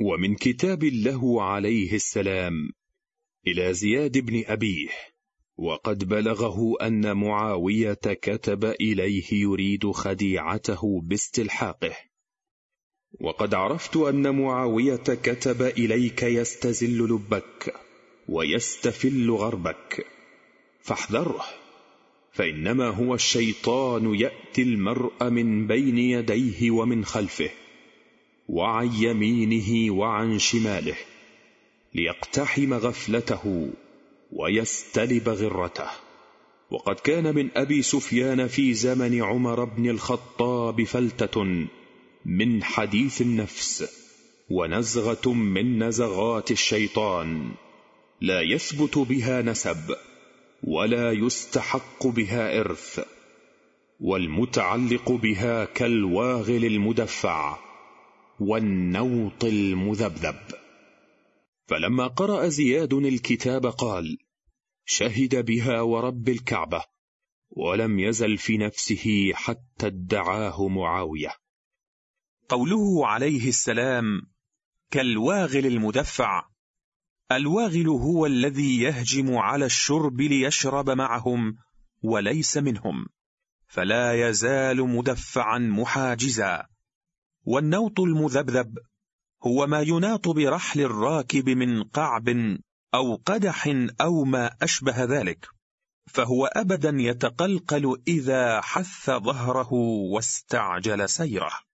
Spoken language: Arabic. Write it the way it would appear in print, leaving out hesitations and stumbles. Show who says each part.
Speaker 1: ومن كتاب له عليه السلام إلى زياد بن أبيه، وقد بلغه أن معاوية كتب إليه يريد خديعته باستلحاقه. وقد عرفت أن معاوية كتب إليك يستزل لبك ويستفل غربك، فاحذره، فإنما هو الشيطان يأتي المرء من بين يديه ومن خلفه وعن يمينه وعن شماله ليقتحم غفلته ويستلب غرته. وقد كان من أبي سفيان في زمن عمر بن الخطاب فلتة من حديث النفس ونزغة من نزغات الشيطان لا يثبت بها نسب ولا يستحق بها إرث، والمتعلق بها كالواغل المدفع والنوط المذبذب. فلما قرأ زياد الكتاب قال: شهد بها ورب الكعبة، ولم يزل في نفسه حتى ادعاه معاوية.
Speaker 2: قوله عليه السلام كالواغل المدفع، الواغل هو الذي يهجم على الشرب ليشرب معهم وليس منهم، فلا يزال مدفعا محاجزا. والنوط المذبذب هو ما يناط برحل الراكب من قعب أو قدح أو ما أشبه ذلك، فهو أبدا يتقلقل إذا حث ظهره واستعجل سيره.